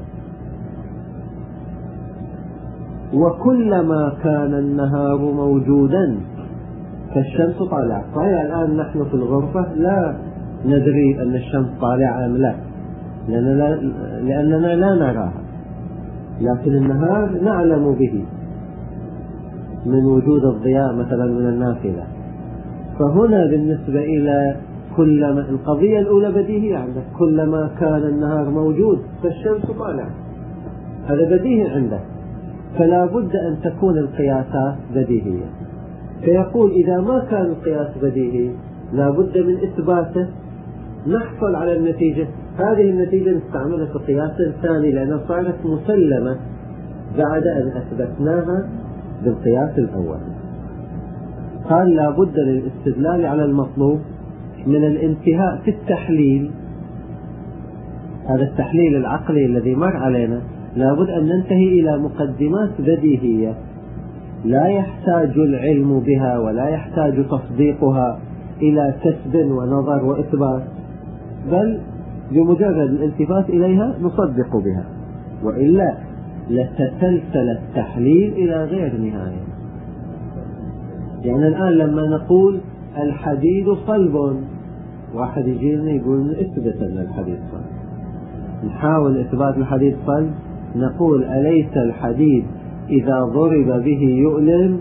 Speaker 1: وكلما كان النهار موجودا فالشمس طالعة. صحيح الآن نحن في الغرفة لا ندري أن الشمس طالعة أم لا، لأننا, لأننا لا نراها، لكن النهار نعلم به من وجود الضياء مثلا من النافذة. فهنا بالنسبة إلى كلما القضية الأولى بديهية عندك، كلما كان النهار موجود فالشمس طالعة، هذا بديهي عندك. فلا بد أن تكون القياسات بديهية. فيقول إذا ما كان القياس بديهي لا بد من إثباته نحصل على النتيجة. هذه النتيجة نستعملها في قياس ثاني لأنها صارت مسلمة بعد أن أثبتناها بالقياس الأول. قال لا بد للاستدلال على المطلوب من الانتهاء في التحليل، هذا التحليل العقلي الذي مر علينا، لا بد أن ننتهي إلى مقدمات بديهية لا يحتاج العلم بها ولا يحتاج تصديقها إلى كسب ونظر وإثبات، بل بمجرد الالتفات إليها نصدق بها، وإلا لتسلسل التحليل إلى غير نهاية. يعني الآن لما نقول الحديد صلب، واحد يجينا يقول اثبت أن الحديد صلب، نحاول إثبات الحديد صلب، نقول أليس الحديد إذا ضرب به يؤلم؟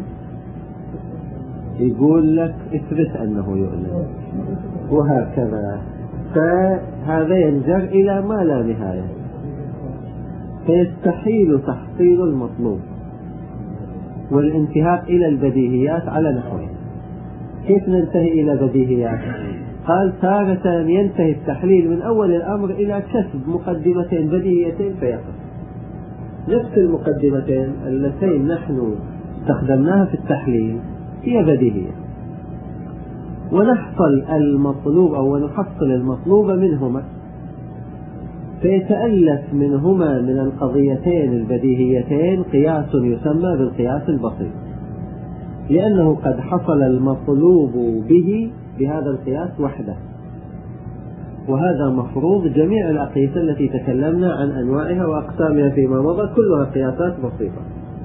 Speaker 1: يقول لك اثبت أنه يؤلم، وهكذا. فهذا ينجر إلى ما لا نهاية، فيستحيل تحصيل المطلوب والانتهاء إلى البديهيات على نحوين. كيف ننتهي إلى بديهيات؟ قال تارة ينتهي التحليل من أول الأمر إلى كسب مقدمتين بديهيتين فيقف. نفس المقدمتين اللتين نحن استخدمناها في التحليل هي بديهية، ونحصل المطلوب أو نحصل المطلوب منهما، فيتألف منهما من القضيتين البديهيتين قياس يسمى بالقياس البسيط، لأنه قد حصل المطلوب به بهذا القياس وحده. وهذا مفروض جميع الأقيسة التي تكلمنا عن أنواعها وأقسامها فيما مضى كلها قياسات بسيطة.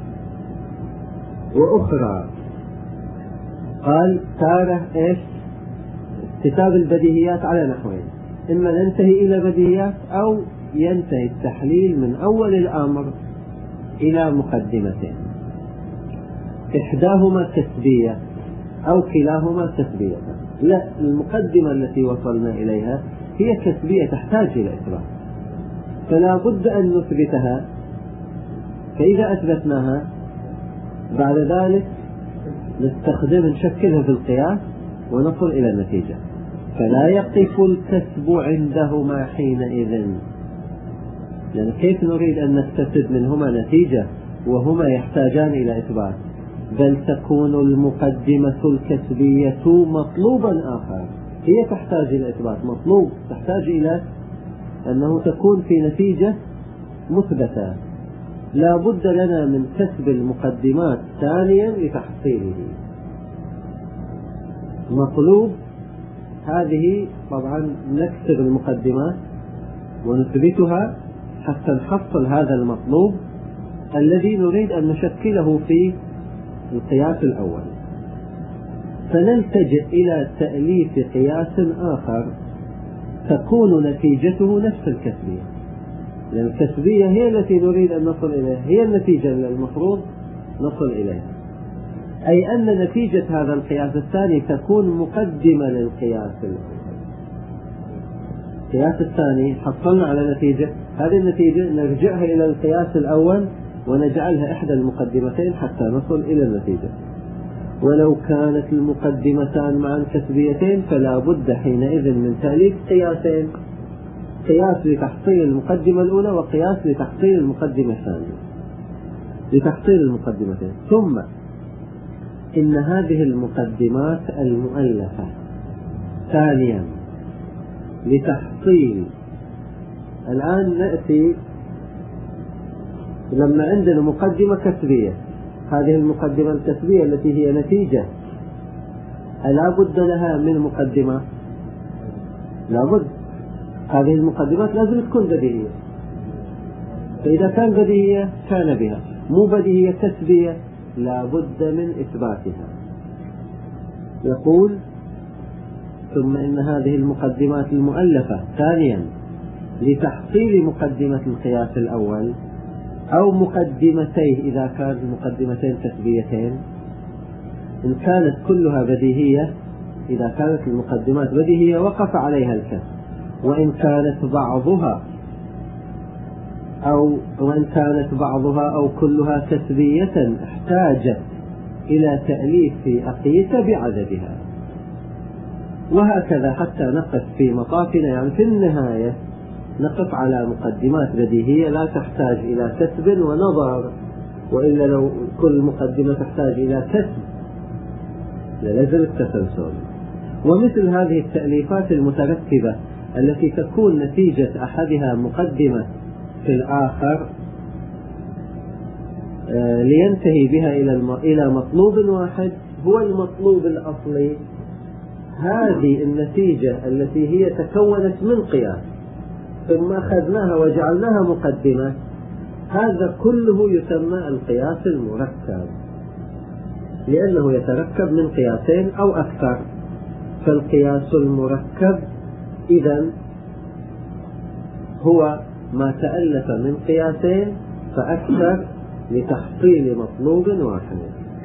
Speaker 1: وأخرى قال تارة إيش كتاب البديهيات على نحوين، إما ننتهي إلى بديهيات أو ينتهي التحليل من أول الأمر إلى مقدمتين، إحداهما كسبية أو كلاهما كسبية. لا، المقدمة التي وصلنا إليها هي كسبية تحتاج إلى إثبات، فلا بد أن نثبتها، فإذا أثبتناها بعد ذلك نستخدم نشكلها في القياس ونصل إلى النتيجة. فلا يقف الكسب عندهما حينئذ، لأن كيف نريد أن نكتسب منهما نتيجة وهما يحتاجان إلى إثبات؟ بل تكون المقدمة الكسبية مطلوبا آخر، هي تحتاج إلى إثبات، مطلوب تحتاج إلى أنه تكون في نتيجة مثبتة. لا بد لنا من كسب المقدمات ثانيا لتحصيله. مطلوب هذه طبعا نكسب المقدمات ونثبتها حتى نحصل هذا المطلوب الذي نريد أن نشكله في القياس الأول، فنلتجئ إلى تأليف قياس آخر تكون نتيجته نفس الكسبية، لأن الكسبية هي التي نريد أن نصل إليها، هي النتيجة المفروض نصل إليها، أي أن نتيجة هذا القياس الثاني تكون مقدمة للقياس الأول. القياس الثاني حصلنا على نتيجة، هذه النتيجة نرجعها إلى القياس الأول ونجعلها إحدى المقدمتين حتى نصل إلى النتيجة. ولو كانت المقدمتان معا كسبيتين فلا بد حينئذ من تأليف قياسين، قياس لتحصيل المقدمة الأولى وقياس لتحصيل المقدمة الثانية، لتحصيل المقدمتين. ثم إن هذه المقدمات المؤلفة ثانيا لتحصيل، الآن نأتي لما عندنا مقدمة كسبية، هذه المقدمة الكسبية التي هي نتيجة ألا بد لها من مقدمة؟ لا بد، هذه المقدمات لازم تكون بديهية، فإذا كان بديهية كان بها، مو بديهية كسبية لا بد من إثباتها. يقول ثم إن هذه المقدمات المؤلفة ثانيا لتحصيل مقدمة القياس الأول أو مقدمتيه إذا كانت المقدمتين كسبيتين، إن كانت كلها بديهية، إذا كانت المقدمات بديهية وقف عليها الكسب، وإن كانت بعضها أو وإن كانت بعضها أو كلها كسبية احتاجت إلى تأليف أقيسة بعددها، وهكذا حتى نقف في مطافنا، يعني في النهاية نقف على مقدمات بديهية لا تحتاج إلى كسب ونظر، وإلا لو كل مقدمة تحتاج إلى كسب للزم التسلسل. ومثل هذه التأليفات المترتبة التي تكون نتيجة أحدها مقدمة في الآخر لينتهي بها إلى مطلوب واحد هو المطلوب الأصلي، هذه النتيجة التي هي تكونت من قياس ثم أخذناها وجعلناها مقدمة، هذا كله يسمى القياس المركب، لأنه يتركب من قياسين أو أكثر. فالقياس المركب إذن هو ما تألف من قياسين فأكثر لتحصيل مطلوب واحد.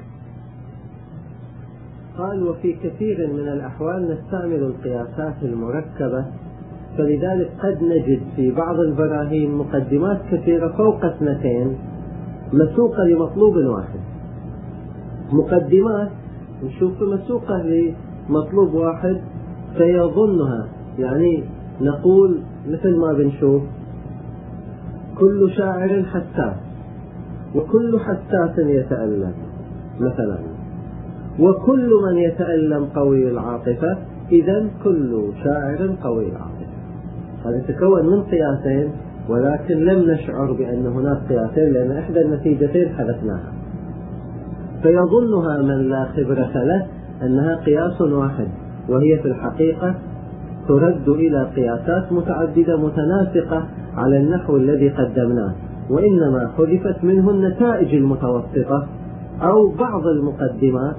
Speaker 1: قال وفي كثير من الأحوال نستعمل القياسات المركبة، فلذلك قد نجد في بعض البراهين مقدمات كثيرة فوق اثنتين مسوقة لمطلوب واحد، مقدمات نشوف مسوقة لمطلوب واحد فيظنها، يعني نقول مثل ما بنشوف كل شاعر حساس وكل حساس يتألم مثلا، وكل من يتألم قوي العاطفة إذا كل شاعر قوي العاطفة. هذا تكون من قياسين، ولكن لم نشعر بأن هناك قياسين لأن إحدى النتيجتين حدثناها، فيظنها من لا خبرة له أنها قياس واحد، وهي في الحقيقة ترد إلى قياسات متعددة متناسقة على النحو الذي قدمناه، وإنما حذفت منه النتائج المتوسطة أو بعض المقدمات،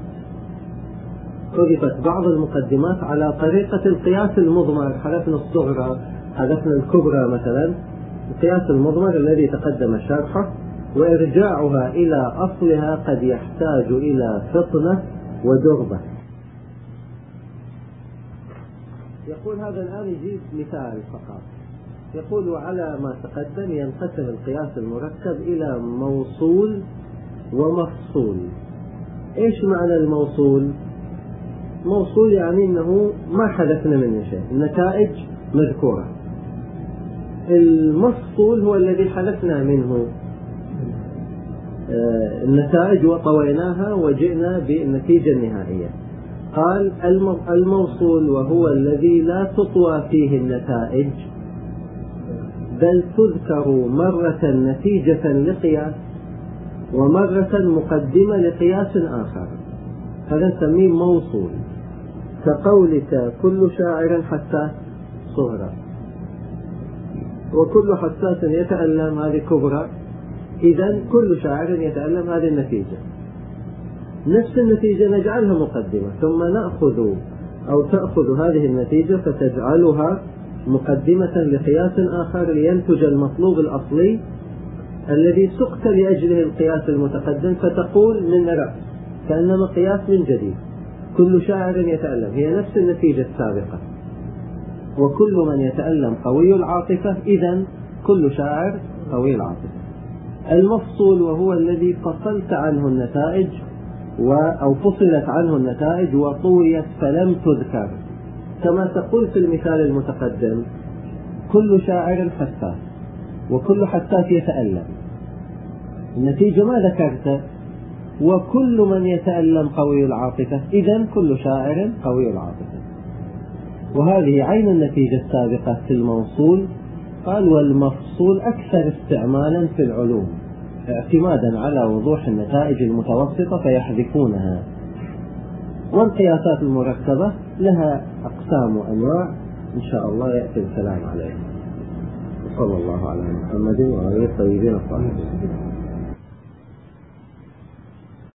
Speaker 1: حذفت بعض المقدمات على طريقة القياس المضمر. حذفنا الصغرى، حذفنا الكبرى مثلا، القياس المضمر الذي تقدم شرحه، وإرجاعها إلى أصلها قد يحتاج إلى فطنة ودربة. يقول هذا الآن يجيب مثال فقط، يقول وعلى ما تقدم ينقسم القياس المركب إلى موصول ومفصول. إيش معنى الموصول؟ موصول يعني أنه ما حدثنا منه شيء، النتائج مذكورة. المفصول هو الذي حدثنا منه النتائج وطويناها وجئنا بالنتيجة النهائية. قال الموصول وهو الذي لا تطوى فيه النتائج بل تذكر مرة نتيجة لقياس ومرة مقدمة لقياس آخر، هذا نسميه موصول. كقولك كل شاعر حساس صغرى، وكل حساس يتألم هذه كبرى، إذن كل شاعر يتألم هذه النتيجة. نفس النتيجة نجعلها مقدمة، ثم نأخذ أو تأخذ هذه النتيجة فتجعلها مقدمة لقياس آخر لينتج المطلوب الأصلي الذي سقت لأجله القياس المتقدم، فتقول من رأس كأنما قياس من جديد. كل شاعر يتألم هي نفس النتيجة السابقة، وكل من يتألم قوي العاطفة إذن كل شاعر قوي العاطفة. المفصول وهو الذي فصلت عنه النتائج أو فصلت عنه النتائج وطويت فلم تذكر، كما تقول في المثال المتقدم كل شاعر حساس وكل حساس يتألم، النتيجة ما ذكرت وكل من يتألم قوي العاطفة إذن كل شاعر قوي العاطفة، وهذه عين النتيجة السابقة في الموصول. قال والمفصول أكثر استعمالا في العلوم اعتمادا على وضوح النتائج المتوسطة فيحذفونها. والقياسات المركبة لها أقسام وأنواع إن شاء الله يأتي الكلام عليها. صلى الله على محمد وعلى آله الطيبين الطاهرين.